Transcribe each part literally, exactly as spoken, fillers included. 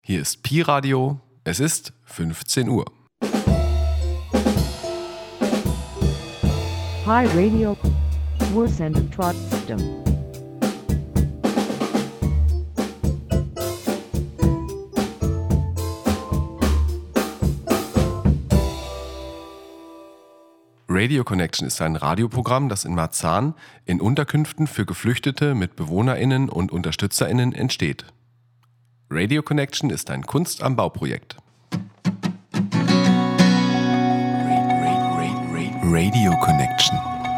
Hier ist Pi Radio. Es ist fünfzehn Uhr. Pi Radio. Wir sind trotzdem. Radio Connection ist ein Radioprogramm, das in Marzahn in Unterkünften für Geflüchtete mit BewohnerInnen und UnterstützerInnen entsteht. Radio Connection ist ein Kunst am Bau-Projekt. Radio Connection.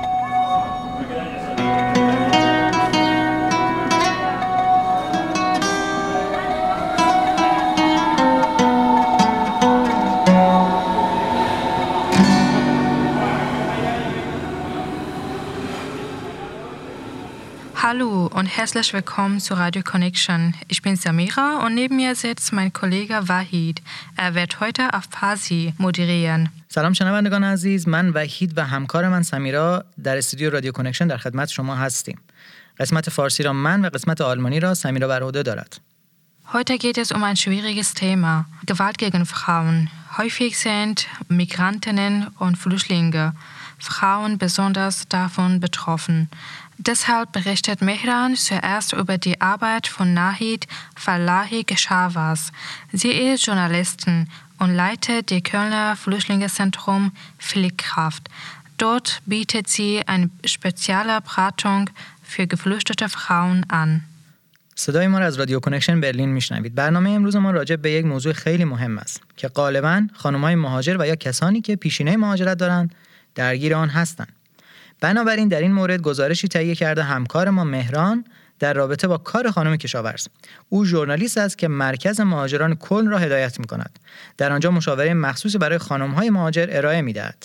Hallo und herzlich willkommen zu Radio Connection. Ich bin Samira und neben mir sitzt mein Kollege Wahid. Er wird heute auf Farsi moderieren. سلام شنوندگان عزیز، من وحید و همکار من سمیرا در استودیو رادیو کانکشن در خدمت شما هستیم. قسمت فارسی را من و قسمت آلمانی را سمیرا بر عهده دارد. Heute geht es um ein schwieriges Thema, Gewalt gegen Frauen. Häufig sind Migrantinnen und Flüchtlinge, Frauen besonders davon betroffen. Deshalb berichtet Mehran zuerst über die Arbeit von Nahid Fallahi Keshavarz. Sie ist Journalistin und leitet die Kölner Flüchtlingszentrum Pflegkraft. Dort bietet sie eine spezielle Beratung für geflüchtete Frauen an. صدای ما را از رادیو کانکشن برلین میشنوید. برنامه امروز ما راجع به یک موضوع خیلی مهم است که غالباً خانم‌های مهاجر و یا کسانی که پیشینه مهاجرت دارند درگیر آن هستند. بنابراین در این مورد گزارشی تهیه کرده همکار ما مهران در رابطه با کار خانم کشاورز. او ژورنالیست است که مرکز مهاجران کلن را هدایت می‌کند. در آنجا مشاوره مخصوصی برای خانم‌های مهاجر ارائه می‌دهد.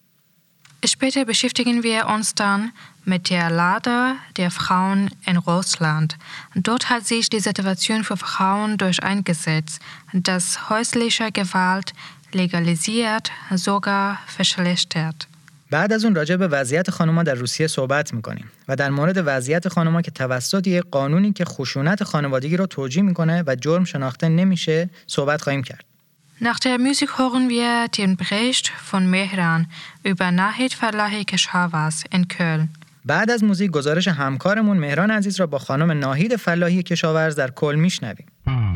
Später beschäftigen wir uns dann mit der Lage der Frauen in Russland. Dort hat sich die Situation für Frauen durch ein Gesetz, das häusliche Gewalt legalisiert, sogar verschlechtert. بعد از اون راجع به وضعیت خانم‌ها در روسیه صحبت می‌کنیم و در مورد وضعیت خانم‌ها که توسط یک قانونی که خشونت خانوادگی را توجیه می‌کنه و جرم شناخته نمیشه صحبت خواهیم کرد. Nach der Musik hören wir den Bericht von Mehran über Nahid Fallahi Keshavarz in Köln. بعد از موزیک گزارش همکارمون مهران عزیز را با خانم ناهید فلاحی کشاورز در کلن میشنویم.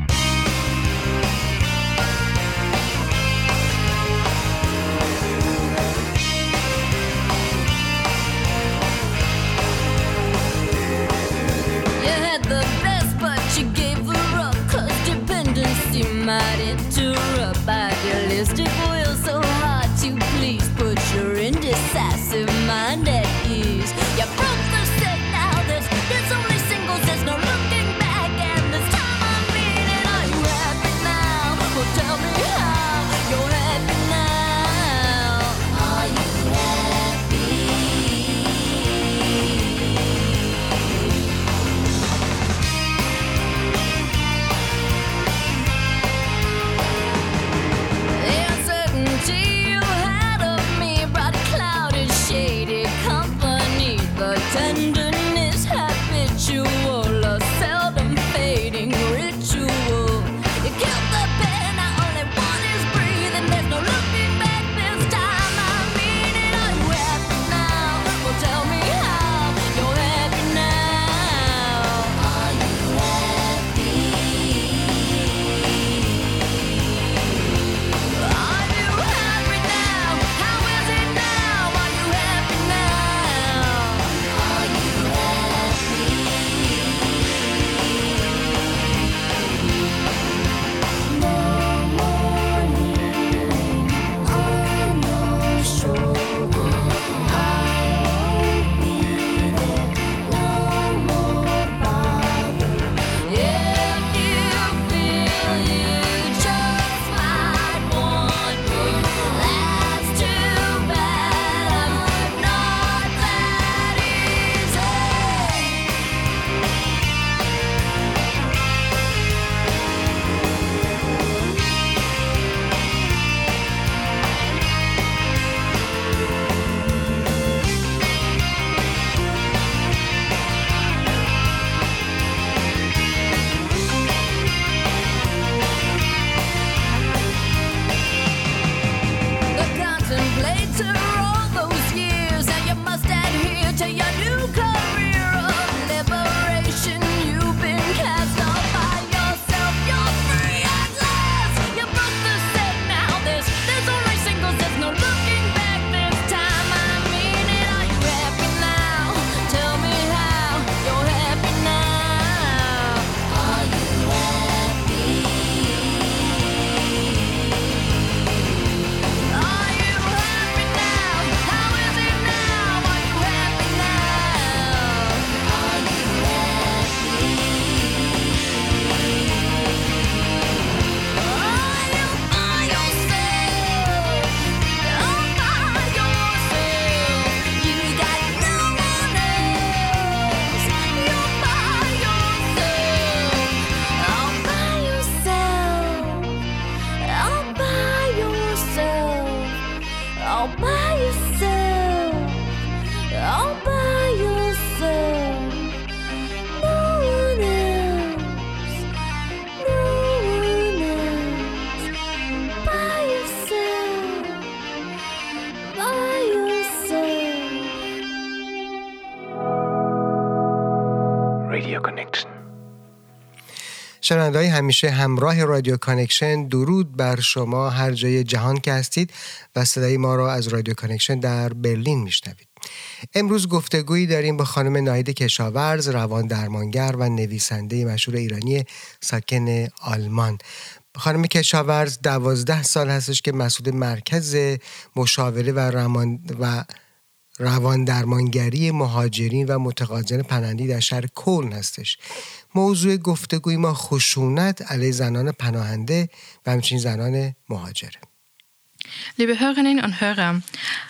Might interrupt idealistic will so hard to please. Put your indecisive mind at ease. You broke the set now. There's there's only singles. There's no looking back. And this time I mean it. Are you happy now? Well, tell me how. You're happy now. Are you happy? شنونده‌های همیشه همراه رادیو کانکشن، درود بر شما هر جای جهان که هستید و صدای ما را از رادیو کانکشن در برلین میشنوید. امروز گفتگویی داریم با خانم ناهید کشاورز، روان درمانگر و نویسنده مشهور ایرانی ساکن آلمان. خانم کشاورز دوازده سال هستش که مسئول مرکز مشاوره و روان و روان درمانگری مهاجرین و متقاضیان پناهندگی در شهر کلن هستش. موضوع گفتگوی ما خشونت علیه زنان پناهنده و همچنین زنان مهاجره. Liebe Hörerinnen und Hörer,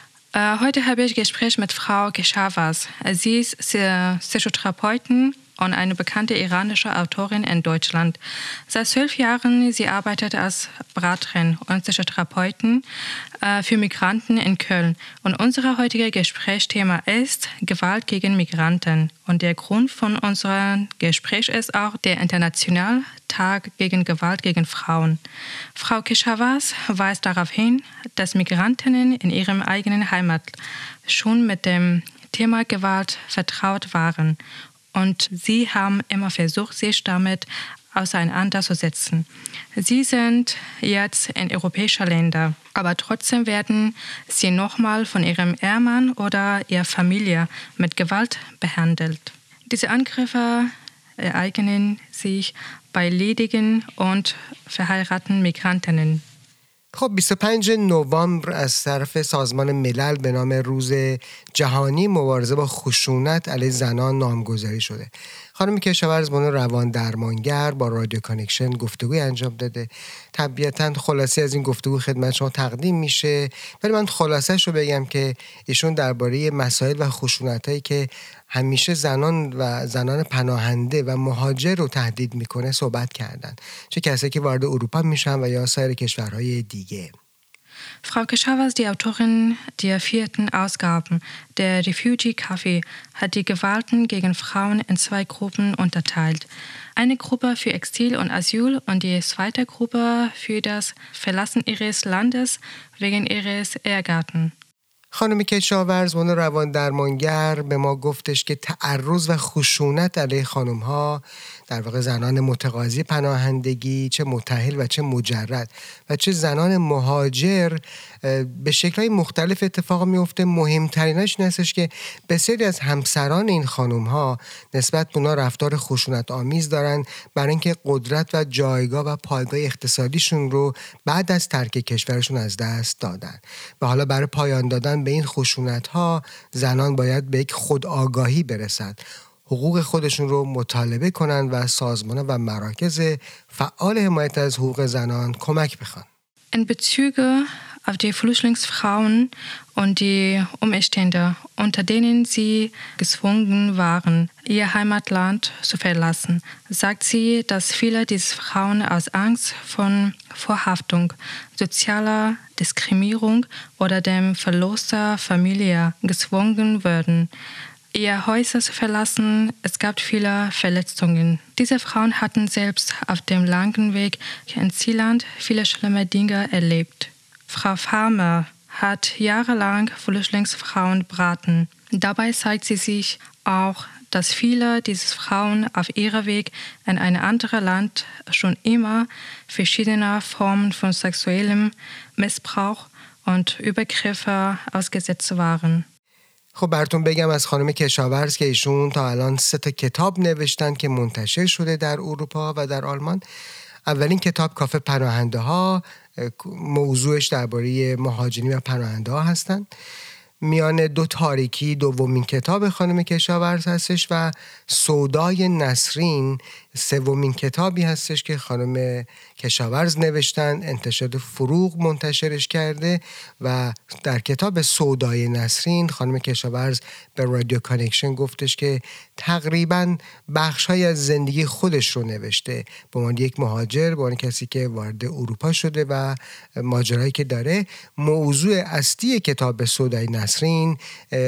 äh, heute habe ich ein Gespräch mit Frau Keshawaz. Sie ist Psychotherapeutin und eine bekannte iranische Autorin in Deutschland. Seit zwölf Jahren sie arbeitet als Beraterin und Psychotherapeutin äh, für Migranten in Köln. Und unser heutiges Gesprächsthema ist Gewalt gegen Migranten. Und der Grund von unserem Gespräch ist auch der Internationale Tag gegen Gewalt gegen Frauen. Frau Keshawaz weist darauf hin, dass Migrantinnen in ihrem eigenen Heimat schon mit dem Thema Gewalt vertraut waren. Und sie haben immer versucht, sich damit auseinanderzusetzen. Sie sind jetzt in europäischen Ländern, aber trotzdem werden sie nochmal von ihrem Ehemann oder ihrer Familie mit Gewalt behandelt. Diese Angriffe ereignen sich bei ledigen und verheirateten Migrantinnen. خب بیست و پنجم نوامبر از طرف سازمان ملل به نام روز جهانی مبارزه با خشونت علیه زنان نامگذاری شده. خانم کشاورز به عنوان روان درمانگر با رادیو کانکشن گفتگوی انجام داده. طبیعتاً خلاصه از این گفتگو خدمت شما تقدیم میشه، ولی من خلاصه‌اش رو بگم که ایشون درباره مسائل و خشونتایی که همیشه زنان و زنان پناهنده و مهاجر رو تهدید میکنه صحبت کردن، چه کسایی که وارد اروپا میشن و یا سایر کشورهای دیگه. Frau Keshawaz, die Autorin der vierten Ausgaben der Refugee Café, hat die Gewalten gegen Frauen in zwei Gruppen unterteilt. Eine Gruppe für Exil und Asyl und die zweite Gruppe für das Verlassen ihres Landes wegen ihres Ehegatten. خانم کشاورز اون روان درمانگر به ما گفتش که تعرض و خشونت علیه خانم‌ها، در واقع زنان متقاضی پناهندگی، چه متأهل و چه مجرد و چه زنان مهاجر، به شکل‌های مختلف اتفاق میفته. مهمترینش این هستش که بسیاری از همسران این خانم‌ها نسبت به اونا رفتار خشونت آمیز دارن، برای اینکه قدرت و جایگاه و پایگاه اقتصادیشون رو بعد از ترک کشورشون از دست دادن. و حالا برای پایان دادن به این خشونت‌ها زنان باید به یک خودآگاهی برسند، حقوق خودشون رو مطالبه کنن و سازمان و مراکز فعال حمایت از حقوق زنان کمک بخوان. In Bezüge auf die Flüchtlingsfrauen und die Umstände, unter denen sie gezwungen waren, ihr Heimatland zu verlassen, sagt sie, dass viele dieser Frauen aus Angst von Verhaftung, sozialer Diskriminierung oder dem Verlust der Familie gezwungen wurden, ihr Häuser zu verlassen. Es gab viele Verletzungen. Diese Frauen hatten selbst auf dem langen Weg ins Zielland viele schlimme Dinge erlebt. Frau Farmer hat jahrelang Flüchtlingsfrauen beraten. Dabei zeigt sie sich auch, dass viele dieser Frauen auf ihrem Weg in ein anderes Land schon immer verschiedene Formen von sexuellem Missbrauch und Übergriffe ausgesetzt waren. خب براتون بگم از خانم کشاورز که ایشون تا الان سه تا کتاب نوشتن که منتشر شده در اروپا و در آلمان. اولین کتاب کافه پناهنده ها، موضوعش درباره مهاجرین و پناهنده ها هستن. میان دو تاریکی دومین کتاب خانم کشاورز هستش و سودای نسرین سومین کتابی هستش که خانم کشاورز نوشتن، انتشارات فروغ منتشرش کرده و در کتاب سودای نسرین خانم کشاورز به رادیو کانکشن گفتش که تقریباً بخش‌های از زندگی خودش رو نوشته به عنوان یک مهاجر، به عنوان کسی که وارد اروپا شده و ماجرایی که داره. موضوع اصلی کتاب سودای نسرین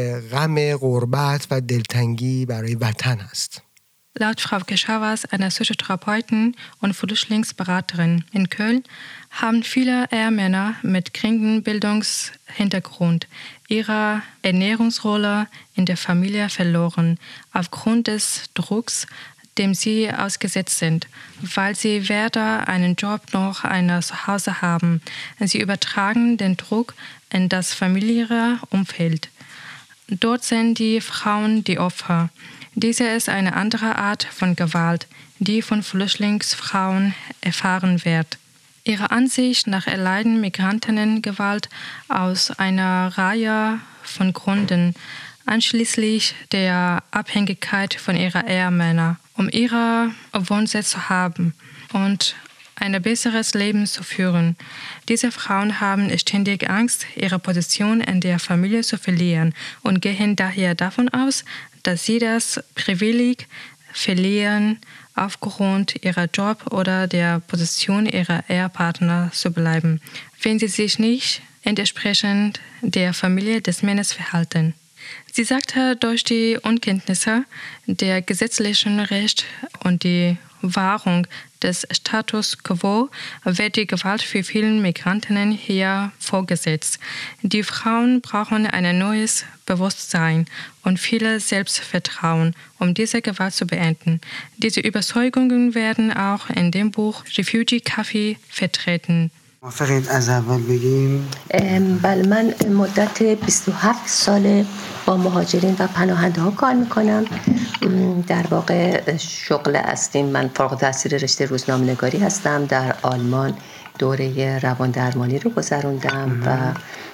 غم غربت و دلتنگی برای وطن است. Laut Frau Keshawaz, einer Psychotherapeutin und Flüchtlingsberaterin in Köln, haben viele Ehemänner mit geringem Bildungshintergrund ihre Ernährungsrolle in der Familie verloren, aufgrund des Drucks, dem sie ausgesetzt sind, weil sie weder einen Job noch ein Zuhause haben. Sie übertragen den Druck in das familiäre Umfeld. Dort sind die Frauen die Opfer. Diese ist eine andere Art von Gewalt, die von Flüchtlingsfrauen erfahren wird. Ihrer Ansicht nach erleiden Migrantinnen Gewalt aus einer Reihe von Gründen, einschließlich der Abhängigkeit von ihrer Ehemänner, um ihre Wohnsitz zu haben und ein besseres Leben zu führen. Diese Frauen haben ständig Angst, ihre Position in der Familie zu verlieren und gehen daher davon aus, dass sie das Privileg verlieren, aufgrund ihrer Job oder der Position ihrer Ehepartner zu bleiben, wenn sie sich nicht entsprechend der Familie des Mannes verhalten. Sie sagte, durch die Unkenntnisse der gesetzlichen Recht und die Wahrung des Status quo wird die Gewalt für viele Migrantinnen hier vorgesetzt. Die Frauen brauchen ein neues Bewusstsein und viel Selbstvertrauen, um diese Gewalt zu beenden. Diese Überzeugungen werden auch in dem Buch Refugee Café vertreten. موافقید از اول بگیم؟ بله، من مدت بیست و هفت ساله با مهاجرین و پناهنده ها کار میکنم. در واقع شغل اصلیم من فارغ التحصیل رشته روزنامه‌نگاری هستم. در آلمان دوره روان درمانی رو گذروندم و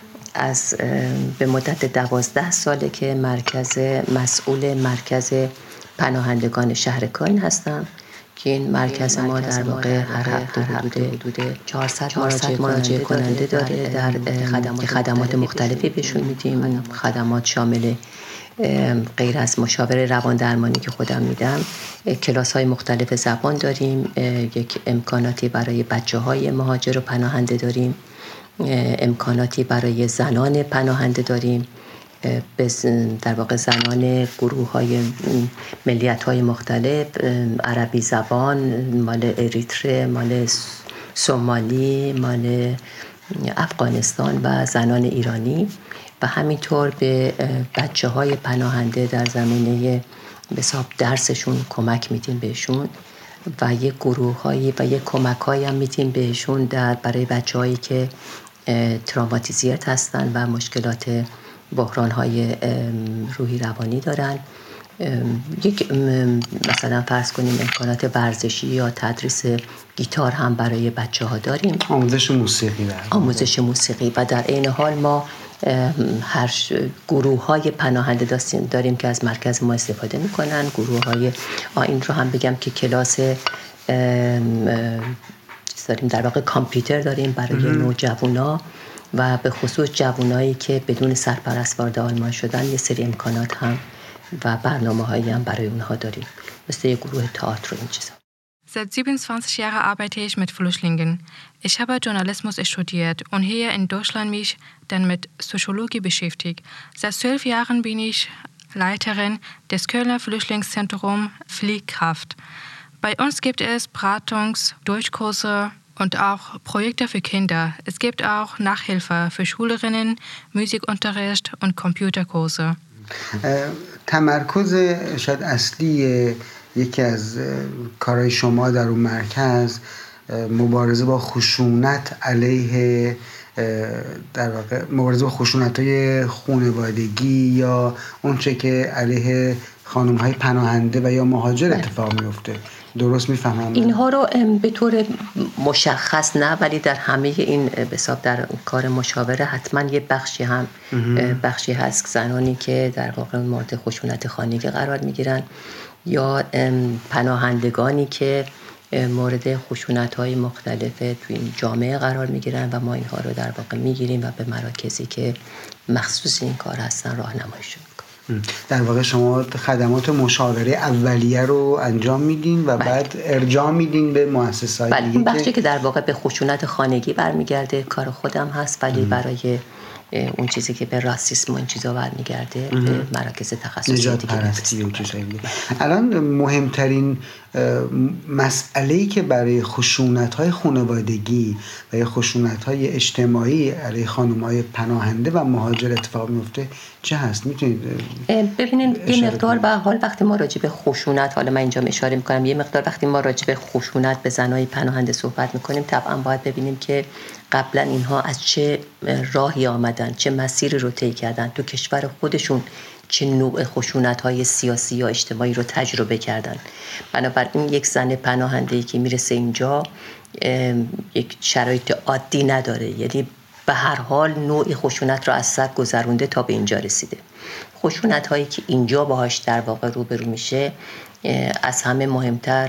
از به مدت دوازده ساله که مرکز مسئول مرکز پناهندگان شهر کالن هستم که این مرکز ما در واقع هر هفته حدود چهارصد مراجعه کننده داره در خدمات مختلفی بهشون میدیم. خدمات شامل غیر از مشاور روان درمانی که خودم میدم، کلاس های مختلف زبان داریم، یک امکاناتی برای بچه های مهاجر و پناهنده داریم، امکاناتی برای زنان پناهنده داریم، در واقع زنان گروه های ملیت های مختلف، عربی زبان، مال اریتره، مال سومالی، مال افغانستان و زنان ایرانی و همینطور به بچه های پناهنده در زمینه به حساب درسشون کمک میدیم بهشون و یک گروه هایی و یک کمک هایی هم میدیم بهشون در برای بچه هایی که تروماتیزیت هستن و مشکلات بحران های روحی روانی دارن. یک مثلا فرض کنیم امکانات ورزشی یا تدریس گیتار هم برای بچه ها داریم. آموزش موسیقی داریم. آموزش موسیقی و در این حال ما هر گروه های پناهنده داریم که از مرکز ما استفاده میکنن. گروه های این رو هم بگم که کلاس داریم، در واقع کامپیوتر داریم برای نوجوانا و به خصوص جوانایی که بدون سرپرست وارد آلمان شدن یه سری امکانات هم و برنامه‌هایی هم برای اونها داریم، مثل یه گروه تئاتر و این چیزا. Seit siebenundzwanzig Jahren arbeite ich mit Flüchtlingen. Ich habe Journalismus studiert und hier in Deutschland mich dann mit Soziologie beschäftigt. Seit zwölf Jahren bin ich Leiterin des Kölner Flüchtlingszentrums Fliehkraft. Bei uns gibt es Beratungs-, Durchkurse und auch Projekte für Kinder. Es gibt auch Nachhilfe für Schülerinnen, Musikunterricht und Computerkurse. تمرکز شاید اصلی یکی از کارهای شما در اون مرکز مبارزه با خشونت علیه در واقع مبارزه با خشونت‌های خانوادگی یا اون چه که علیه خانم‌های پناهنده و یا مهاجر اتفاق میفته. درست میفهمم؟ اینها رو به طور مشخص نه، ولی در همه این به حساب در کار مشاوره حتما یه بخشی هم بخشی هست زنانی که در واقع مورد خشونت خانگی قرار میگیرن یا پناهندگانی که مورد خشونت‌های مختلف توی این جامعه قرار میگیرن و ما اینها رو در واقع میگیریم و به مراکزی که مخصوص این کار هستن راهنماییشون میکنیم. در واقع شما خدمات مشاوره اولیه رو انجام میدین و بله. بعد ارجاع میدین به مؤسسه‌های بله. دیگه. این بخشی که در واقع به خشونت خانگی برمیگرده کار خودم هست، ولی ام. برای اون چیزی که به راسیسم و این چیزا برمیگرده به مراکز تخصصی نجات دیگه پرستی و چیزایی دیگه. الان مهمترین مسئله‌ای که برای خشونت‌های خانوادگی و یا خشونت‌های اجتماعی علیه خانم‌های پناهنده و مهاجر اتفاق میفته چه هست؟ میتونید ببینید یه مقدار به حال وقتی ما راجع به خشونت، حالا من اینجا اشاره می‌کنم، یه مقدار وقتی ما راجع به خشونت به زنای پناهنده صحبت می‌کنیم طبعا باید ببینیم که قبلا اینها از چه راهی آمدن، چه مسیری رو طی کردن، تو کشور خودشون چه نوع خشونت‌های سیاسی یا اجتماعی رو تجربه کردن. بنابراین یک زن پناهنده‌ای که میرسه اینجا یک شرایط عادی نداره، یعنی به هر حال نوعی خشونت رو از سر گذرونده تا به اینجا رسیده. خشونت‌هایی که اینجا باهاش در واقع روبرو میشه از همه مهمتر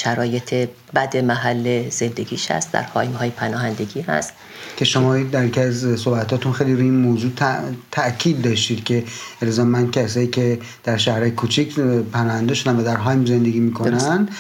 شرایط بد محل زندگیش هست، در خایم‌های پناهندگی هست که شما در یکی از صحبتاتون خیلی روی این موضوع تأکید داشتید که الزاماً کسایی که در شهرهای کوچیک پناهنده شدن و در هایم زندگی میکنن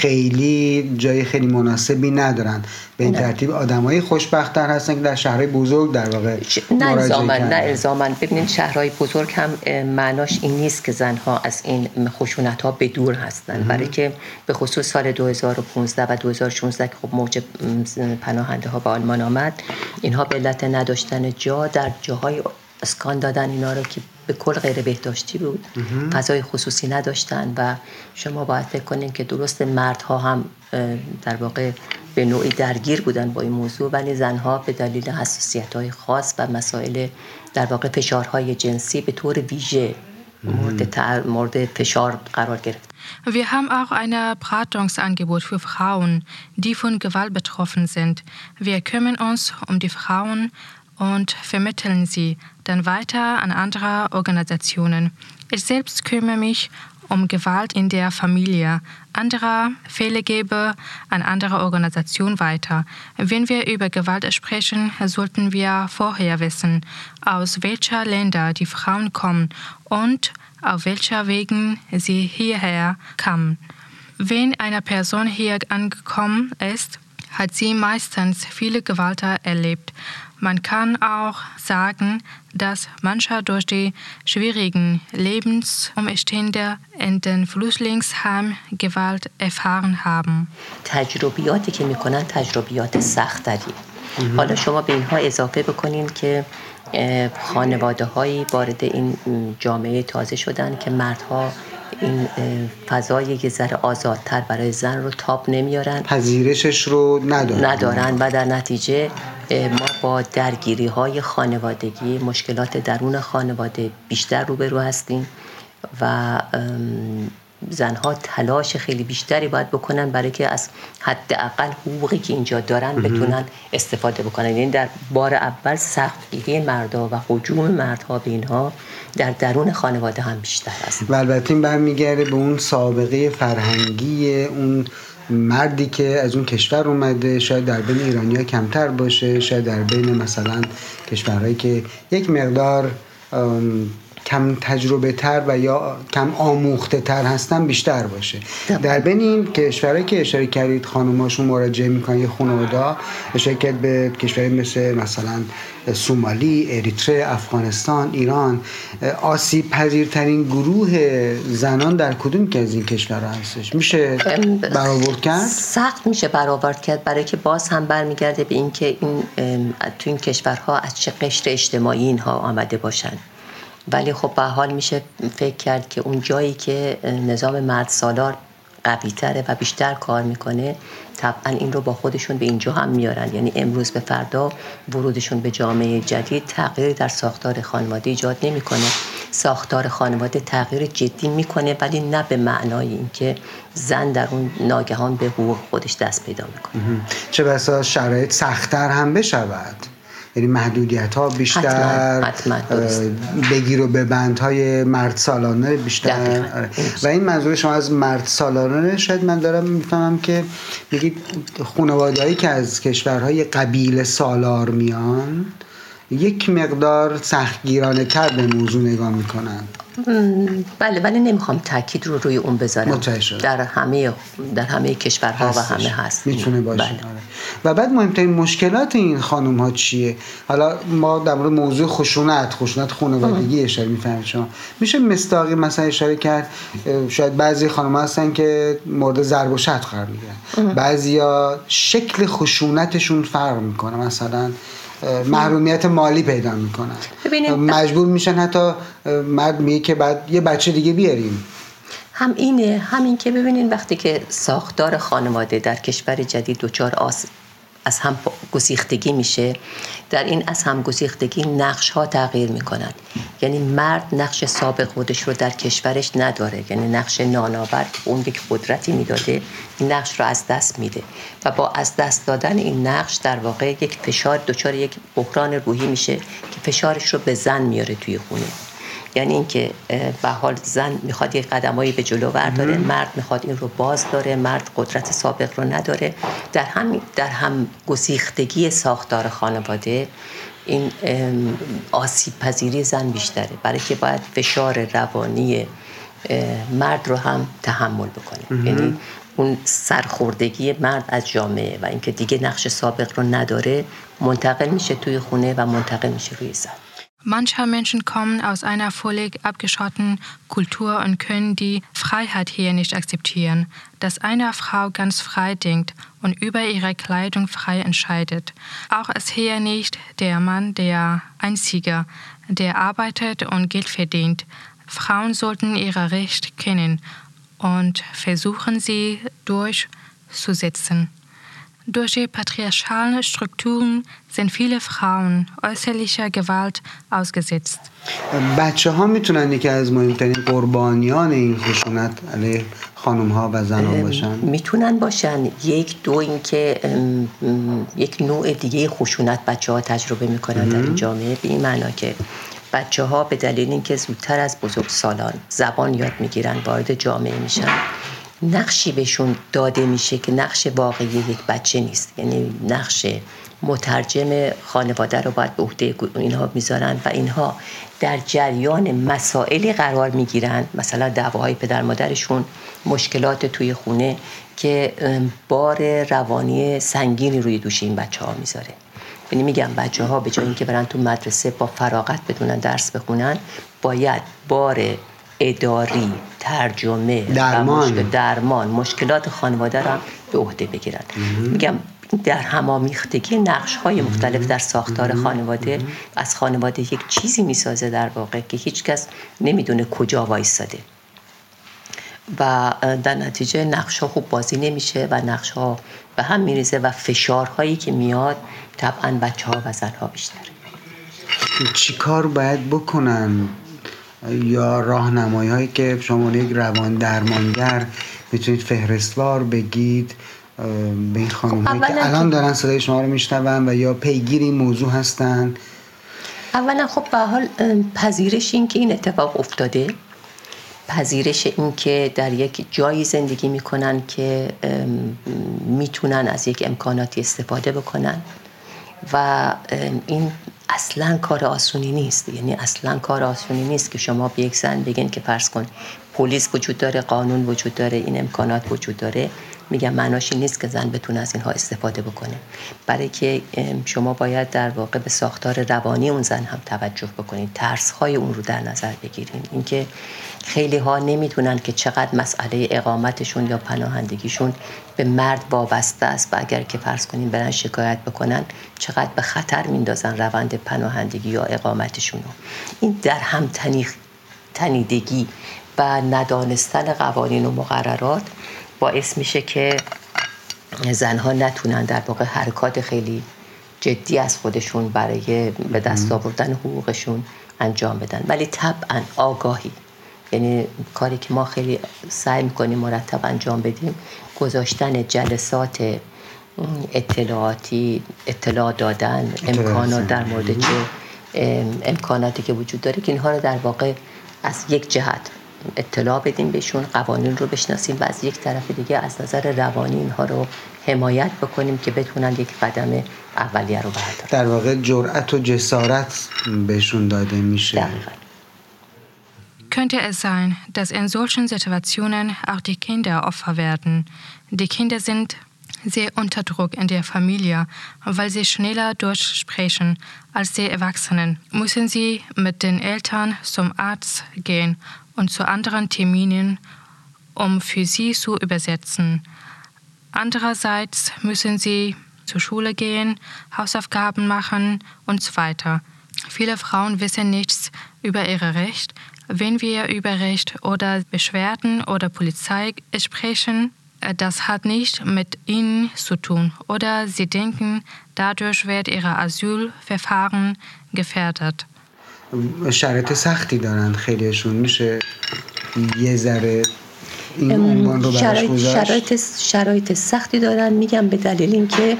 خیلی جای خیلی مناسبی ندارن، به این ترتیب آدمای خوشبخت‌تر هستن که در شهرهای بزرگ در واقع نه الزاماً نه الزاماً ببینید شهرهای بزرگ هم معناش این نیست که زنها از این خشونت‌ها به دور هستن، برای که به خصوص سال دو هزار و پانزده و دو هزار و شانزده که خب موج پناهنده ها به آلمان آمد، اینها به علت نداشتن جا در جاهای اسکان دادن اینا رو که به کل غیر بهداشتی بود، فضای خصوصی نداشتن و شما باید فکر کنین که درست مردها هم در واقع به نوعی درگیر بودن با این موضوع، ولی زنها به دلیل حساسیت‌های خاص و مسائل در واقع فشارهای جنسی به طور ویژه مورد تع... مورد فشار قرار گرفت. Wir haben auch ein Beratungsangebot für Frauen, die von Gewalt betroffen sind. Wir kümmern uns um die Frauen und vermitteln sie dann weiter an andere Organisationen. Ich selbst kümmere mich um Gewalt in der Familie. Andere Fälle gebe an andere Organisationen weiter. Wenn wir über Gewalt sprechen, sollten wir vorher wissen, aus welcher Länder die Frauen kommen und auf welcher Wegen sie hierher kamen. Wenn eine Person hier angekommen ist, hat sie meistens viele Gewalt erlebt. Man kann auch sagen, dass manche durch die schwierigen Lebensumstände in den Flüchtlingsheimen Gewalt erfahren haben. تجربیاتی که میکنن تجربیات سخت‌تری. حالا شما به اینها اضافه بکنین که خانواده هایی وارد این جامعه تازه شدن که مردها این فضای یه ذره آزادتر برای زن رو تاب نمیارن، پذیرشش رو ندارن ندارن و در نتیجه ما با درگیری های خانوادگی، مشکلات درون خانواده بیشتر روبرو هستیم و زنها تلاش خیلی بیشتری باید بکنن برای که از حداقل حقوقی که اینجا دارن بتونن استفاده بکنن. یعنی در بار اول سختگیری مردا و هجوم مردها به اینها در درون خانواده هم بیشتر است. و البته این برمیگرده به اون سابقه فرهنگی اون مردی که از اون کشور اومده، شاید در بین ایرانی‌ها کمتر باشه، شاید در بین مثلا کشورهایی که یک مقدار کم تجربه تر و یا کم آموخته تر هستن بیشتر باشه. در بین این کشورهایی که اشاره کردید خانوماشون مراجعه میکنن یه خانواده، اشاره کرد به کشوری مثل مثلا سومالی، اریتره، افغانستان، ایران، آسیب پذیرترین گروه زنان در کدوم که از این کشورها هستش؟ میشه برآورد کرد؟ سخت میشه برآورد کرد، برای که باز هم برمیگرده به این که این تو این کشورها از چه قشر اجتماعی اینها آمده باشن. ولی خب به حال میشه فکر کرد که اون جایی که نظام مرد سالار قوی تره و بیشتر کار میکنه طبعا این رو با خودشون به اینجا هم میارن. یعنی امروز به فردا ورودشون به جامعه جدید تغییری در ساختار خانواده ایجاد نمیکنه. ساختار خانواده تغییر جدی میکنه ولی نه به معنای این که زن در اون ناگهان به حقوق خودش دست پیدا میکنه. چه بسا شرایط سخت‌تر هم بشود، یعنی محدودیت ها بیشتر، حتما، حتما بگیر و ببند های مرد سالانه بیشتر. و این منظور شما از مرد سالانه شاید من دارم میفهمم که میگید خانواده‌ای که از کشورهای قبیله سالار میان یک مقدار سختگیرانه تر به موضوع نگاه میکنن. بله ولی نمیخوام تاکید رو روی اون بذارم. در همه در همه کشورها و همه هست میتونه باشه. بله. و بعد مهمترین مشکلات این خانم ها چیه؟ حالا ما در مورد موضوع خشونت خشونت خانوادگی اشاره می‌فرمایید شما. میشه مصداقی مثلا اشاره کرد؟ شاید بعضی خانم‌ها هستن که مورد ضرب و شتم قرار میگیرن، بعضیا شکل خشونتشون فرق میکنه، مثلا محرومیت مالی پیدا میکنن، مجبور میشن حتی مرد میگه که بعد یه بچه دیگه بیاریم. هم اینه، همین که ببینین وقتی که ساختار خانواده در کشور جدید دچار آس از هم گسیختگی میشه، در این از هم گسیختگی نقش ها تغییر میکنن. یعنی مرد نقش سابق خودش رو در کشورش نداره، یعنی نقش نانآور اون یک قدرتی میداده، این نقش رو از دست میده و با از دست دادن این نقش در واقع یک فشار، دچار یک بحران روحی میشه که فشارش رو به زن میاره توی خونه. یعنی اینکه به حال زن میخواد یک قدمایی به جلو برداره، مرد میخواد این رو باز داره، مرد قدرت سابق رو نداره. در هم در هم گسیختگی ساختار خانواده این آسیب پذیری زن بیشتره، برای که باید فشار روانی مرد رو هم تحمل بکنه. یعنی اون سرخوردگی مرد از جامعه و اینکه دیگه نقش سابق رو نداره منتقل میشه توی خونه و منتقل میشه روی زن. Manche Menschen kommen aus einer völlig abgeschotteten Kultur und können die Freiheit hier nicht akzeptieren, dass eine Frau ganz frei denkt und über ihre Kleidung frei entscheidet. Auch ist hier nicht der Mann der Einzige, der arbeitet und Geld verdient. Frauen sollten ihre Rechte kennen und versuchen sie durchzusetzen. Durch die patriarchalen Strukturen sind viele Frauen äußerlicher Gewalt ausgesetzt. بچه ها میتونن یکی از مهمترین قربانیان این خشونت علیه خانم ها و زن ها باشن؟ میتونن باشن. یک دو این که یک نوع دیگه خشونت بچه ها تجربه میکنن در این جامعه، به این معنا که بچه ها به دلیل اینکه زودتر از بزرگسالان زبان یاد میگیرن وارد جامعه میشن، نقشی بهشون داده میشه که نقش واقعی یک بچه نیست. یعنی نقش مترجم خانواده رو باید به عهده اینها میذارن و اینها در جریان مسائلی قرار میگیرن، مثلا دعواهای پدر مادرشون، مشکلات توی خونه که بار روانی سنگینی روی دوش این بچه ها میذاره. یعنی میگم بچه ها به جای اینکه برن تو مدرسه با فراغت بدونن درس بخونن، باید بار اداری، ترجمه، درمان. مشکل درمان مشکلات خانواده را به عهده بگیرن. میگم در همامیختگی نقش‌های مختلف در ساختار خانواده از خانواده یک چیزی میسازه در واقع که هیچ کس نمیدونه کجا وایساده و در نتیجه نقش‌ها خوب بازی نمیشه و نقش‌ها به هم میریزه و فشارهایی که میاد طبعاً بچه‌ها و زن‌ها بیشتره. چی کار باید بکنن یا راهنمایی هایی که شما یک روان درمانگر میتونید فهرستوار بگید به این خانم هایی که الان دارن صدای شما رو میشنون و یا پیگیر این موضوع هستن؟ اولا خب به حال پذیرش این که این اتفاق افتاده، پذیرش این که در یک جایی زندگی میکنن که میتونن از یک امکاناتی استفاده بکنن و این اصلا کار آسونی نیست. یعنی اصلا کار آسونی نیست که شما به یک زن بگین که فرض کن پلیس وجود داره، قانون وجود داره، این امکانات وجود داره. میگم معناش این نیست که زن بتونه از اینها استفاده بکنه، برای که شما باید در واقع به ساختار روانی اون زن هم توجه بکنید، ترس‌های اون رو در نظر بگیرین. اینکه خیلی ها نمیدونن که چقدر مسئله اقامتشون یا پناهندگیشون به مرد وابسته است و اگر که فرض کنین برن شکایت بکنن چقدر به خطر میندازن روند پناهندگی یا اقامتشون رو. این در هم تنیخ تنیدگی و ندانستن قوانین و مقررات باعث میشه که زنها نتونن در واقع حرکات خیلی جدی از خودشون برای به دست آوردن حقوقشون انجام بدن. ولی طبعا آگاهی، یعنی کاری که ما خیلی سعی میکنیم مرتب انجام بدیم، گذاشتن جلسات اطلاعاتی، اطلاع دادن، امکانات در مورد چه امکاناتی که وجود داره که اینها رو در واقع از یک جهت اطلاع بدیم بهشون، قوانین رو بشناسیم و از یک طرف دیگه از نظر روانی اینها رو حمایت بکنیم که بتونن یک قدم اولیه رو بردارن. در واقع جرأت و جسارت بهشون داده میشه. دقیقاً. Könnte es sein, dass in solchen Situationen auch die Kinder Opfer werden? Die Kinder sind sehr unter Druck in der Familie, weil sie schneller durchsprechen als die Erwachsenen. Müssen sie mit den Eltern zum Arzt gehen und zu anderen Terminen, um für sie zu übersetzen. Andererseits müssen sie zur Schule gehen, Hausaufgaben machen und so weiter. Viele Frauen wissen nichts über ihr Recht. Wenn wir über Recht oder Beschwerden oder Polizei sprechen, das hat nicht mit ihnen zu tun. Oder sie denken, dadurch wird ihr Asylverfahren gefährdet. شرایط سختی دارن خیلیشون. میشه یه ذره این عنوان رو براش گذاشت؟ شرایط شرایط سختی دارن، میگم به دلیل اینکه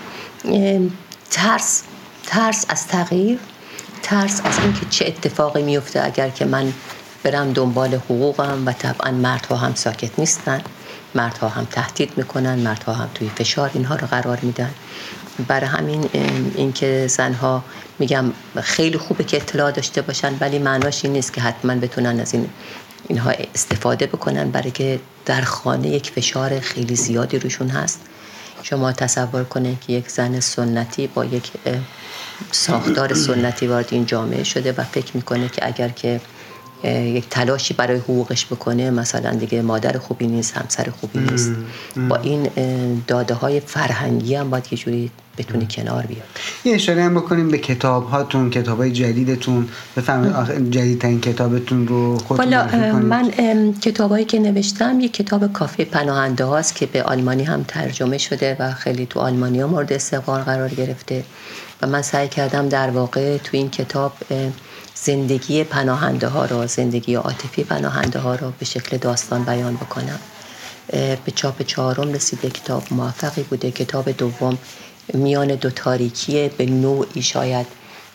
ترس ترس از تغییر، ترس از اینکه چه اتفاقی میفته اگر که من برم دنبال حقوقم. و طبعا مردها هم ساکت نیستن، مردها هم تهدید میکنن، مردها هم توی فشار اینها رو قرار میدن. برای همین اینکه زنها، میگم خیلی خوبه که اطلاع داشته باشن، ولی معناش این نیست که حتما بتونن از این اینها استفاده بکنن، برای که در خانه یک فشار خیلی زیادی روشون هست. شما تصور کنید که یک زن سنتی با یک ساختار سنتی وارد این جامعه شده و فکر میکنه که اگر که یک تلاشی برای حقوقش بکنه مثلا دیگه مادر خوبی نیست، همسر خوبی نیست. با این داده های فرهنگی هم باید یه جوری بتونی کنار بیاد. یه اشاره هم بکنیم به کتاب هاتون، کتاب های جدیدتون. بفرمایید جدیدترین کتابتون رو خودتون معرفی کنید. من کتابایی که نوشتم یک کتاب کافه پناهنده هاست که به آلمانی هم ترجمه شده و خیلی تو آلمانی ها مورد استقبال قرار گرفته و من سعی کردم در واقع تو این کتاب زندگی پناهنده ها رو، زندگی عاطفی پناهنده ها رو به شکل داستان بیان بکنم. به چاپ چهارم رسیده، کتاب موفقی بوده. کتاب دوم میان دو تاریکیه، به نوعی شاید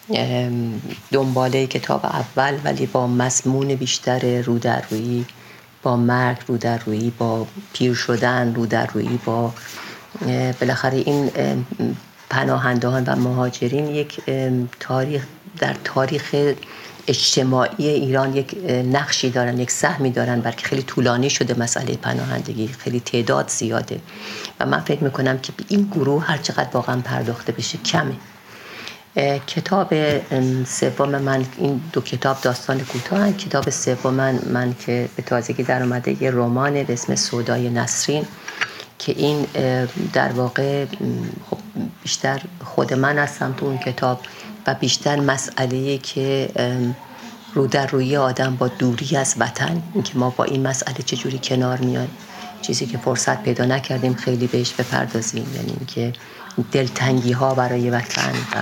دنباله کتاب اول ولی با مضمون بیشتر رو در رویی با مرگ رو در رویی، با پیر شدن رو در رویی، با بالاخره این پناهندهان و مهاجرین یک تاریخ در تاریخ اجتماعی ایران یک نقشی دارن، یک سهمی دارن، بلکه خیلی طولانی شده مسئله پناهندگی، خیلی تعداد زیاده و من فکر میکنم که به این گروه هر چقدر واقعا پرداخته بشه کمه. کتاب سوم من، این دو کتاب داستان کوتاه، کتاب سوم من من که به تازگی در اومده یه رمان به اسم سودای نسرین که این در واقع خب بیشتر خود من هستم تو اون کتاب و بیشتر مسئله‌ای که رو در روی آدم با دوری از وطن، اینکه ما با این مسئله چجوری کنار میایم، چیزی که فرصت پیدا نکردیم خیلی بهش بپردازیم، یعنی اینکه دلتنگی ها برای وطن. و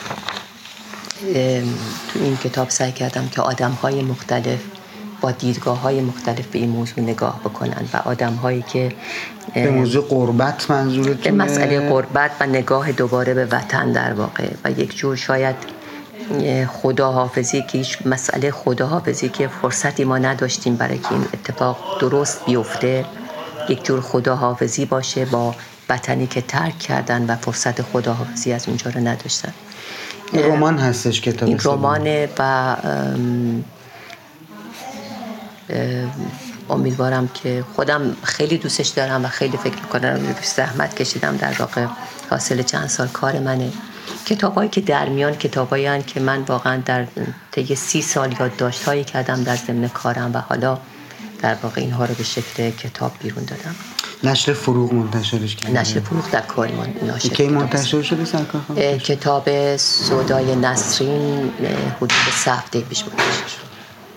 تو این کتاب سعی کردم که آدم های مختلف با دیدگاه های مختلف به این موضوع نگاه بکنن و آدم هایی که به موضوع غربت منظورتونه؟ به مسئله غربت و نگاه دوباره به وطن در واقع و یک جور شاید خداحافظی که هیچ مسئله خداحافظی که فرصتی ما نداشتیم برای که این اتفاق درست بیفته، یک جور خداحافظی باشه با وطنی که ترک کردن و فرصت خداحافظی از اونجا رو نداشتن. رمان هستش کتاب؟ این رمانه و ام امیدوارم که خودم خیلی دوستش دارم و خیلی فکر میکنم زحمت کشیدم، در واقع حاصل چند سال کار منه. کتابایی که در میان کتابایی هستند که من واقعا در طی سی سال یادداشت‌هایی کردم در ضمن کارم و حالا در واقع اینها رو به شکل کتاب بیرون دادم. نشر فروغ منتشرش کرد؟ نشر فروغ در کاری ناشر. کی منتشر شده سرکار خانم؟ کتاب سودای نسرین حدود سه هفته پیش منتشر شد.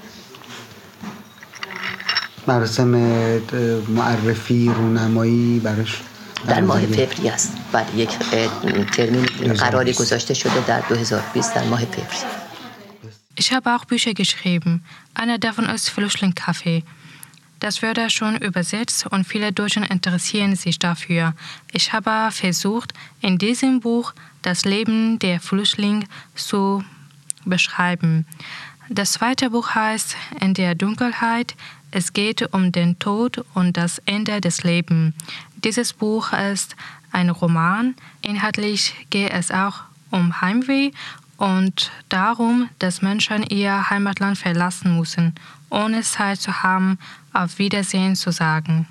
مراسم معرفی رونمایی براش در ماه فوریه است. بعد یک ترمین قراری گذاشته شده در دو هزار و بیست در ماه فوریه. Ich habe auch Bücher geschrieben. Einer davon ist Flüchtlingscafé. Das wurde schon übersetzt und viele Deutschen interessieren sich dafür. Ich habe versucht, in diesem Buch das Leben der Flüchtlinge zu beschreiben. Das zweite Buch heißt In der Dunkelheit. Es geht um den Tod und das Ende des Lebens. Dieses Buch ist ein Roman. Inhaltlich geht es auch um Heimweh und darum, dass Menschen ihr Heimatland verlassen müssen, ohne Zeit zu haben, auf Wiedersehen zu sagen.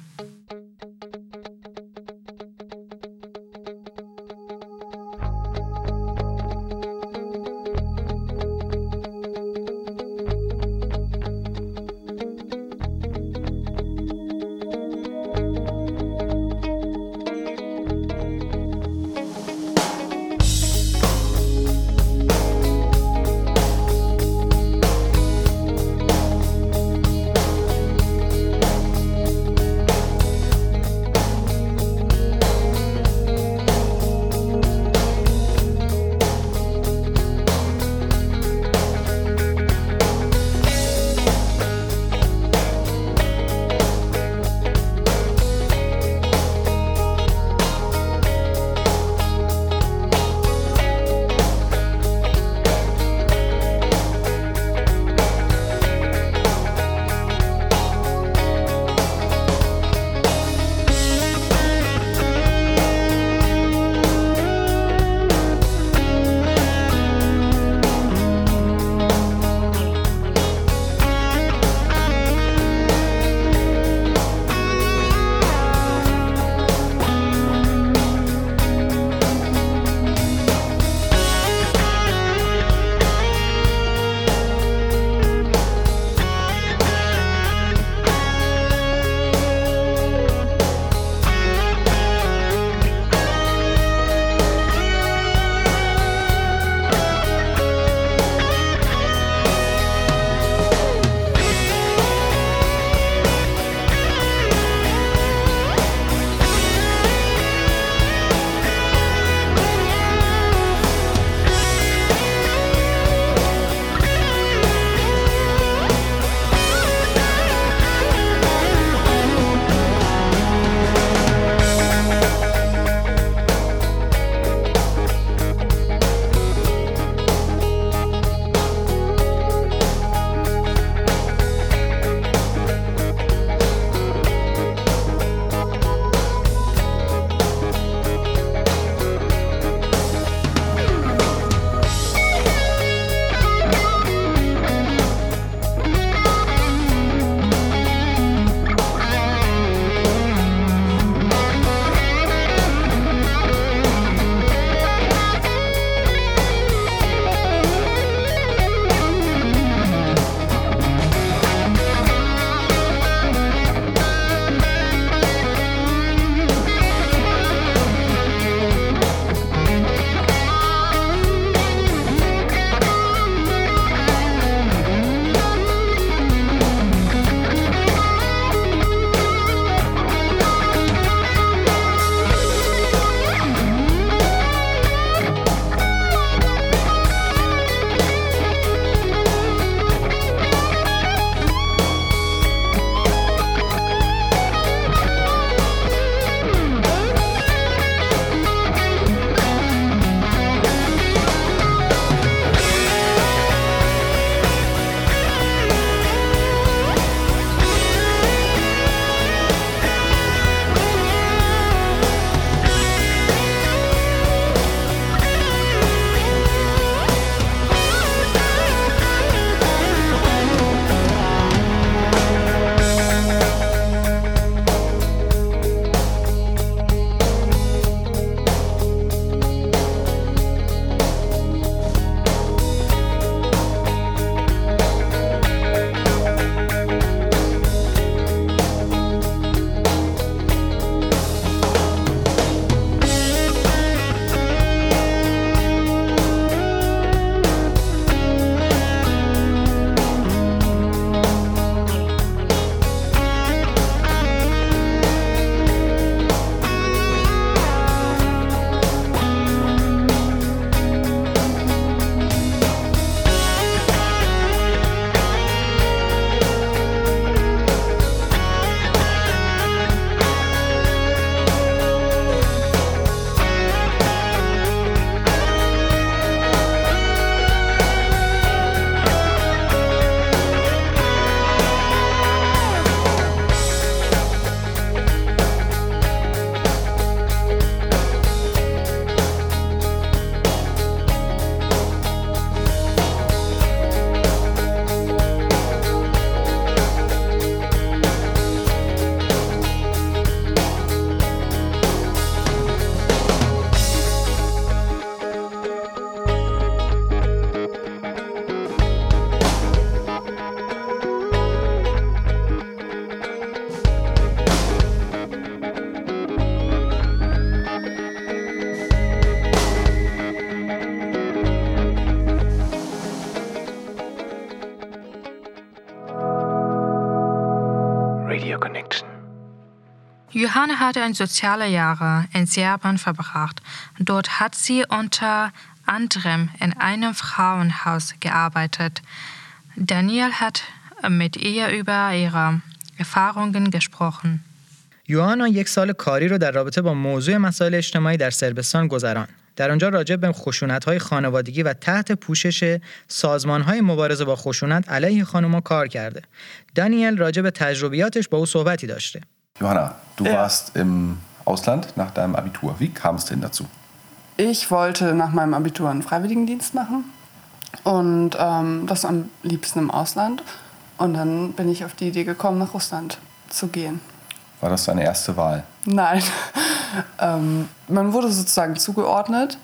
Johanna hatte ein soziale Jahre in Serbien verbracht. Dort hat sie unter anderem in einem Frauenhaus gearbeitet. Daniel hat mit ihr über ihre Erfahrungen gesprochen. یوهانا یک سال کاری رو در رابطه با موضوع مسائل اجتماعی در صربستان گذراند. در آنجا راجع به خشونت‌های خانوادگی و تحت پوشش سازمان‌های مبارزه با خشونت علیه خانم‌ها کار کرده. دانیل راجع به تجربیاتش با او صحبتی داشته. Johanna, du ja. warst im Ausland nach deinem Abitur. Wie kam es denn dazu? Ich wollte nach meinem Abitur einen Freiwilligendienst machen und ähm, das am liebsten im Ausland. Und dann bin ich auf die Idee gekommen, nach Russland zu gehen. War das deine erste Wahl? Nein. ähm, man wurde sozusagen zugeordnet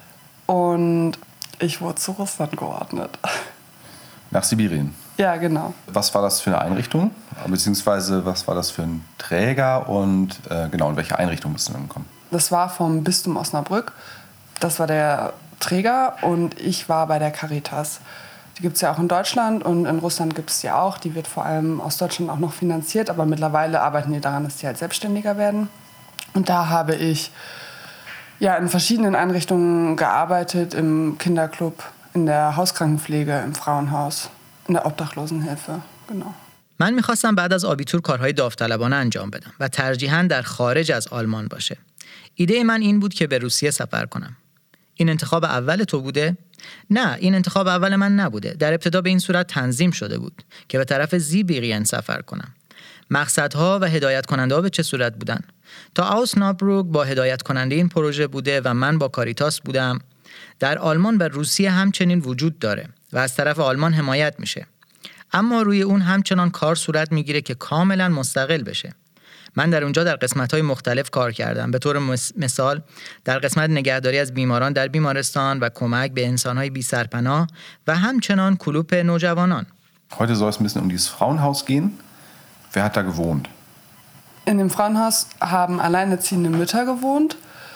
und ich wurde zu Russland geordnet. Nach Sibirien? Ja, genau. Was war das für eine Einrichtung? Beziehungsweise was war das für ein Träger und äh, genau, in welche Einrichtung bist du dann gekommen? Das war vom Bistum Osnabrück. Das war der Träger und ich war bei der Caritas. Die gibt es ja auch in Deutschland und in Russland gibt es die auch. Die wird vor allem aus Deutschland auch noch finanziert, aber mittlerweile arbeiten die daran, dass die halt selbstständiger werden. Und da habe ich ja, in verschiedenen Einrichtungen gearbeitet, im Kinderclub, in der Hauskrankenpflege, im Frauenhaus, in der Obdachlosenhilfe, genau. من میخواستم بعد از آبیتور کارهای داوطلبانه انجام بدم و ترجیحاً در خارج از آلمان باشه. ایده من این بود که به روسیه سفر کنم. این انتخاب اول تو بوده؟ نه، این انتخاب اول من نبوده. در ابتدا به این صورت تنظیم شده بود که به طرف زیبیرین سفر کنم. مقصدها و هدایت کننده ها به چه صورت بودن؟ تا آوسنابروک با هدایت کننده این پروژه بوده و من با کاریتاس بودم. در آلمان و روسیه همچنین وجود داره و از طرف آلمان حمایت میشه. اما روی اون همچنان کار صورت میگیره که کاملا مستقل بشه. من در اونجا در قسمت‌های مختلف کار کردم. به طور مثال در قسمت نگهداری از بیماران در بیمارستان و کمک به انسان‌های بی سرپناه و همچنان کلوپ نوجوانان. Heute soll es ein bisschen um dieses Frauenhaus gehen. Wer hat da gewohnt? In dem Frauenhaus haben alleinerziehende Mütter gewohnt,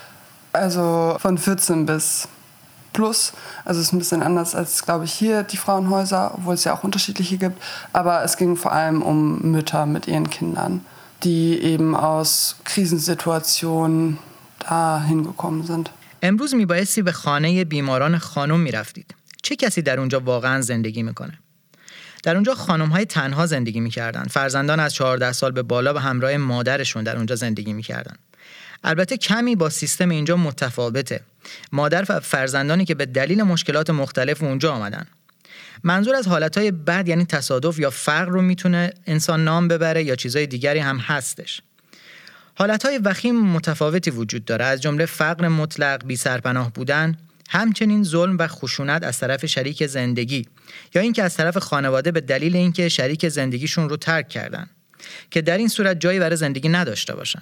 also von vierzehn bis plus. Also es ist ein bisschen anders als, glaube ich, hier die Frauenhäuser, obwohl es ja auch unterschiedliche gibt. Aber es ging vor allem um Mütter mit ihren Kindern, die eben aus Krisensituationen da hingekommen sind. امروز میبایستی به خانه بیماران خانم میرفتید. چه کسی در اونجا واقعا زندگی میکنه؟ در اونجا خانم‌های تنها زندگی میکردن. فرزندان از چهارده سال به بالا به همراه مادرشون در اونجا زندگی میکردن. البته کمی با سیستم اینجا متفاوته. مادر و فرزندانی که به دلیل مشکلات مختلف اونجا آمدن. منظور از حالتهای بد یعنی تصادف یا فقر رو میتونه انسان نام ببره یا چیزای دیگری هم هستش. حالتهای وخیم متفاوتی وجود داره، از جمله فقر مطلق، بی سرپناه بودن، همچنین ظلم و خشونت از طرف شریک زندگی یا اینکه از طرف خانواده به دلیل اینکه شریک زندگیشون رو ترک کردن که در این صورت جایی برای زندگی نداشته باشن.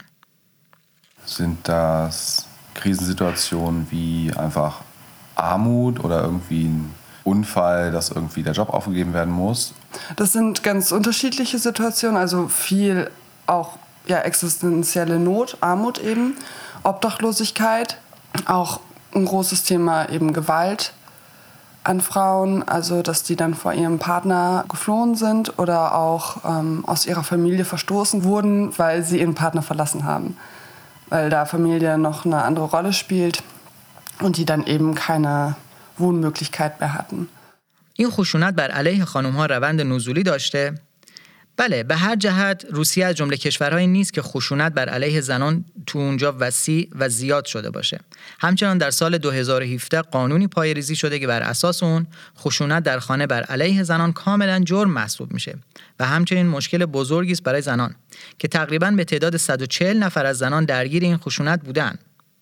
Sind das Krisensituationen wie einfach Armut oder irgendwie ein Unfall, dass irgendwie der Job aufgegeben werden muss? Das sind ganz unterschiedliche Situationen, also viel auch ja, existenzielle Not, Armut eben, Obdachlosigkeit, auch ein großes Thema eben Gewalt an Frauen, also dass die dann vor ihrem Partner geflohen sind oder auch ähm, aus ihrer Familie verstoßen wurden, weil sie ihren Partner verlassen haben. Weil da Familie noch eine andere Rolle spielt und die dann eben keine Wohnmöglichkeit mehr hatten. این خشونت بر علیه خانم‌ها روند نزولی داشته؟ بله، به هر جهت روسیه از جمله کشورهایی نیست که خشونت بر علیه زنان تو اونجا وسیع و زیاد شده باشه. همچنان در سال دو هزار و هفده قانونی پایه‌ریزی شده که بر اساس اون خشونت در خانه بر علیه زنان کاملا جرم محسوب میشه و همچنین مشکل بزرگی است برای زنان که تقریباً به تعداد صد و چهل نفر از زنان درگیر این خشونت بودن.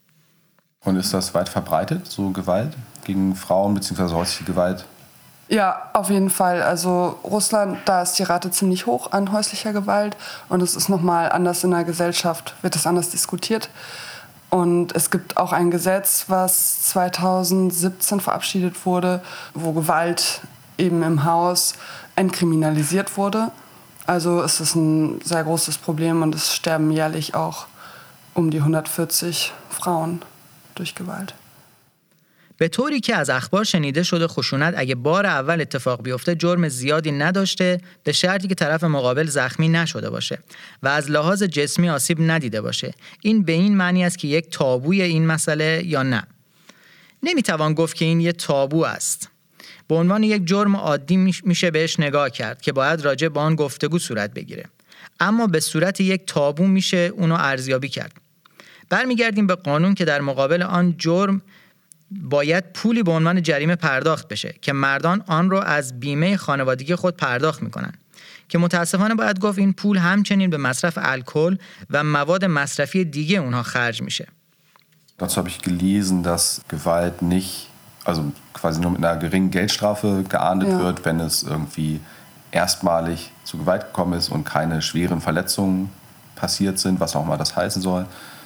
Und ist das weit verbreitet, so Gewalt gegen Frauen bzw. häusliche Gewalt? Ja, auf jeden Fall. Also Russland, da ist die Rate ziemlich hoch an häuslicher Gewalt und es ist nochmal anders in der Gesellschaft, wird das anders diskutiert. Und es gibt auch ein Gesetz, was zweitausendsiebzehn verabschiedet wurde, wo Gewalt eben im Haus entkriminalisiert wurde. Also es ist ein sehr großes Problem und es sterben jährlich auch um die hundertvierzig Frauen durch Gewalt. به طوری که از اخبار شنیده شده خشونت اگه بار اول اتفاق بیفته جرم زیادی نداشته، به شرطی که طرف مقابل زخمی نشده باشه و از لحاظ جسمی آسیب ندیده باشه. این به این معنی است که یک تابوی این مسئله یا نه؟ نمیتوان گفت که این یک تابو است. به عنوان یک جرم عادی میشه بهش نگاه کرد که باید راجع به آن گفتگو صورت بگیره. اما به صورت یک تابو میشه اونو ارزیابی کرد. برمیگردیم به قانون که در مقابل آن جرم باید پولی به عنوان جریمه پرداخت بشه که مردان آن رو از بیمه خانوادگی خود پرداخت میکنن که متاسفانه باید گفت این pul همچنین به مصرف الکل و مواد مصرفی دیگه اونها خرج میشه. Dazu habe ich gelesen, dass Gewalt nicht, also quasi nur mit einer geringen Geldstrafe geahndet ja. wird, wenn es irgendwie erstmalig zu Gewalt gekommen ist und keine schweren Verletzungen passiert sind, was auch mal das heißen soll.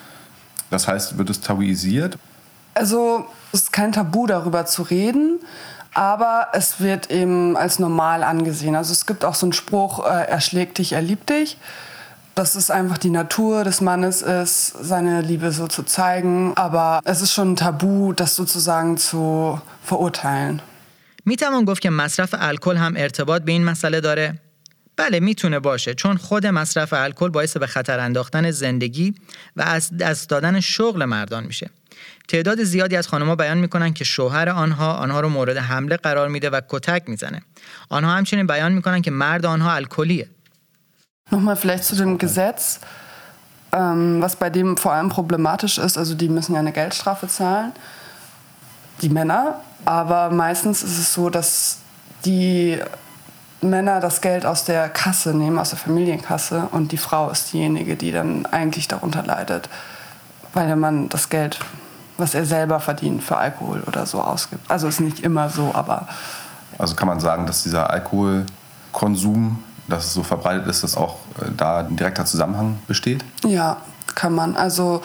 Das heißt, wird es tabuisiert? Also es ist kein Tabu, darüber zu reden, aber es wird eben als normal angesehen. Also es gibt auch so einen Spruch, äh, er schlägt dich, er liebt dich. Dass es einfach die Natur des Mannes ist, seine Liebe so zu zeigen. Aber es ist schon ein Tabu, das sozusagen zu verurteilen. میتوان گفت که مصرف الکل هم ارتباط به این مسئله داره؟ بله میتونه باشه، چون خود مصرف الکل باعث به خطر انداختن زندگی و از دست دادن شغل مردان میشه. تعداد زیادی از خانم‌ها بیان میکنن که شوهر آنها آنها رو مورد حمله قرار میده و کتک میزنه. آنها همچنین بیان میکنن که مرد آنها الکلیه. Nochmal vielleicht zu dem Gesetz, ähm, was bei dem vor allem problematisch ist. Also die müssen ja eine Geldstrafe zahlen, die Männer. Aber meistens ist es so, dass die Männer das Geld aus der Kasse nehmen, aus der Familienkasse. Und die Frau ist diejenige, die dann eigentlich darunter leidet, weil der Mann das Geld, was er selber verdient, für Alkohol oder so ausgibt. Also ist nicht immer so, aber... Also kann man sagen, dass dieser Alkoholkonsum, dass es so verbreitet ist, dass auch da ein direkter Zusammenhang besteht? Ja, kann man. Also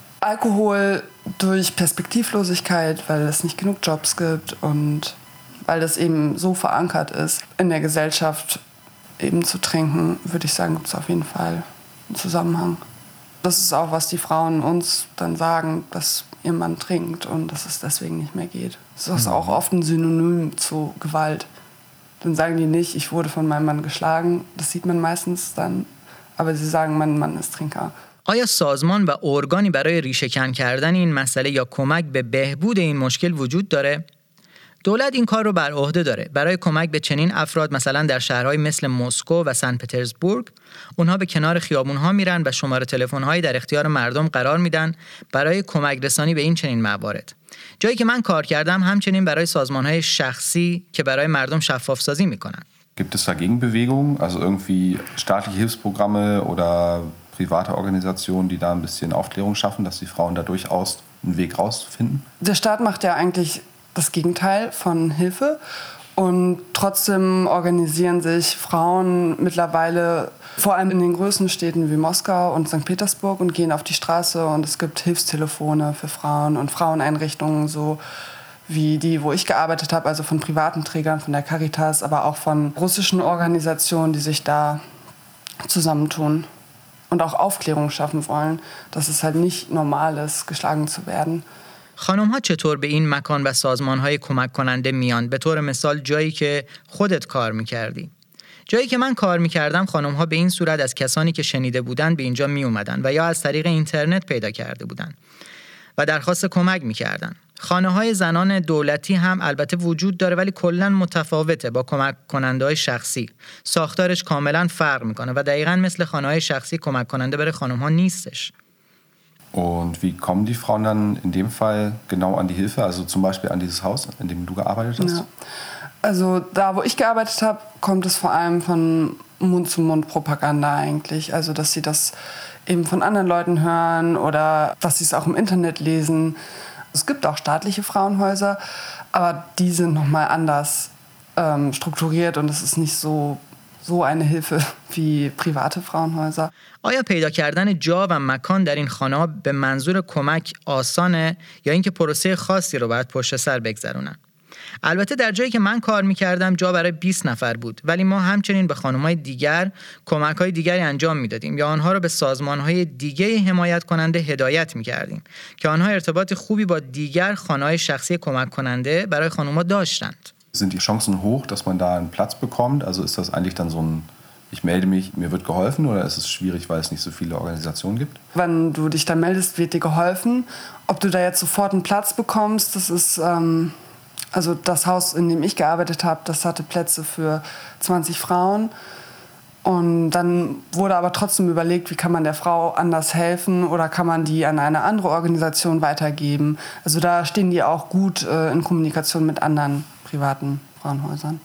Alkohol durch Perspektivlosigkeit, weil es nicht genug Jobs gibt und weil das eben so verankert ist, in der Gesellschaft eben zu trinken, würde ich sagen, gibt es auf jeden Fall einen Zusammenhang. Das ist auch, was die Frauen uns dann sagen, dass ihr Mann trinkt und dass es deswegen nicht mehr geht. Das ist auch oft ein Synonym zu Gewalt. Dann sagen die nicht, ich wurde von meinem Mann geschlagen. Das sieht man meistens dann. Aber sie sagen, mein Mann ist Trinker. آیا سازمان و ارگانی برای ریشه‌کن کردن این مسئله یا کمک به بهبود این مشکل وجود داره؟ دولت این کار رو بر عهده داره. برای کمک به چنین افراد مثلا در شهرهای مثل مسکو و سن پترزبورگ، اونها به کنار خیابون‌ها میرن و شماره تلفن‌هایی در اختیار مردم قرار میدن برای کمک رسانی به این چنین موارد. جایی که من کار کردم همچنین برای سازمان‌های شخصی که برای مردم شفاف سازی میکنن. Gibt es da Gegenbewegungen, also irgendwie staatliche Hilfsprogramme oder private Organisationen, die da ein bisschen Aufklärung schaffen, dass die Frauen da durchaus einen Weg rausfinden? Der Staat macht ja eigentlich das Gegenteil von Hilfe und trotzdem organisieren sich Frauen mittlerweile vor allem in den größten Städten wie Moskau und Sankt Petersburg und gehen auf die Straße und es gibt Hilfstelefone für Frauen und Fraueneinrichtungen, so wie die, wo ich gearbeitet habe, also von privaten Trägern, von der Caritas, aber auch von russischen Organisationen, die sich da zusammentun und auch Aufklärung schaffen wollen, dass es halt nicht normal ist, geschlagen zu werden. خانم‌ها چطور به این مکان و سازمان‌های کمک کننده میان؟ به طور مثال جایی که خودت کار می‌کردی. جایی که من کار می‌کردم خانم‌ها به این صورت از کسانی که شنیده بودن به اینجا می‌اومدن و یا از طریق اینترنت پیدا کرده بودن و درخواست کمک می‌کردن. خانه‌های زنان دولتی هم البته وجود داره ولی کلاً متفاوته با کمک کننده‌های شخصی. ساختارش کاملاً فرق می‌کنه و دقیقاً مثل خانه‌های شخصی کمک کننده برای خانم‌ها نیستش. Und wie kommen die Frauen dann in dem Fall genau an die Hilfe, also zum Beispiel an dieses Haus, in dem du gearbeitet hast? Ja. Also da, wo ich gearbeitet habe, kommt es vor allem von Mund-zu-Mund-Propaganda eigentlich. Also dass sie das eben von anderen Leuten hören oder dass sie es auch im Internet lesen. Es gibt auch staatliche Frauenhäuser, aber die sind nochmal anders ähm, strukturiert und es ist nicht so so eine Hilfe wie private Frauenhäuser. آیا پیدا کردن جا و مکان در این خانه‌ها به منظور کمک آسانه یا اینکه پروسه خاصی رو باید پشت سر بگذرونن؟ البته در جایی که من کار میکردم جا برای بیست نفر بود، ولی ما همچنین به خانم‌های دیگر کمک‌های دیگری انجام میدادیم یا آنها را به سازمان‌های دیگه حمایت کننده هدایت میکردیم که آنها ارتباط خوبی با دیگر خانه‌های شخصی کمک کننده برای خانم‌ها داشتند. Sind die Chancen hoch, dass man da einen Platz bekommt? Also ist das eigentlich dann so ein, ich melde mich, mir wird geholfen, oder ist es schwierig, weil es nicht so viele Organisationen gibt? Wenn du dich dann meldest, wird dir geholfen. Ob du da jetzt sofort einen Platz bekommst, das ist, ähm, also das Haus, in dem ich gearbeitet habe, das hatte Plätze für zwanzig Frauen. Und dann wurde aber trotzdem überlegt, wie kann man der Frau anders helfen oder kann man die an eine andere Organisation weitergeben. Also da stehen die auch gut äh, in Kommunikation mit anderen privaten Frauenhäusern.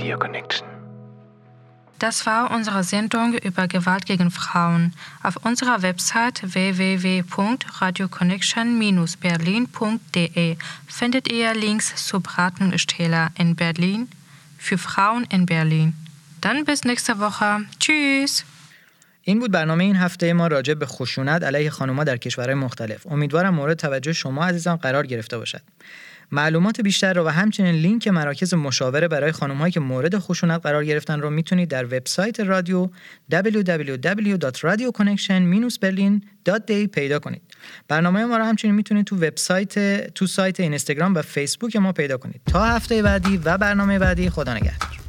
Radio Connection. Das war unsere Sendung über Gewalt gegen Frauen. Auf unserer Website w w w punkt radio connection dash berlin punkt d e findet ihr Links zur Beratungsstelle in Berlin für Frauen in Berlin. Dann bis nächste Woche. Tschüss. این بود برنامه این هفته ما راجع به خشونت علیه خانم‌ها در کشورهای مختلف. امیدوارم مورد توجه شما عزیزان قرار گرفته باشد. معلومات بیشتر رو و همچنین لینک مراکز مشاوره برای خانم‌هایی که مورد خشونت قرار گرفتن رو میتونید در وبسایت رادیو دبلیو دبلیو دبلیو دات رادیو کانکشن دات برلین دات دی پیدا کنید. برنامه ما رو همچنین میتونید تو وبسایت تو سایت اینستاگرام و فیسبوک ما پیدا کنید. تا هفته بعدی و برنامه بعدی، خدا نگهدار.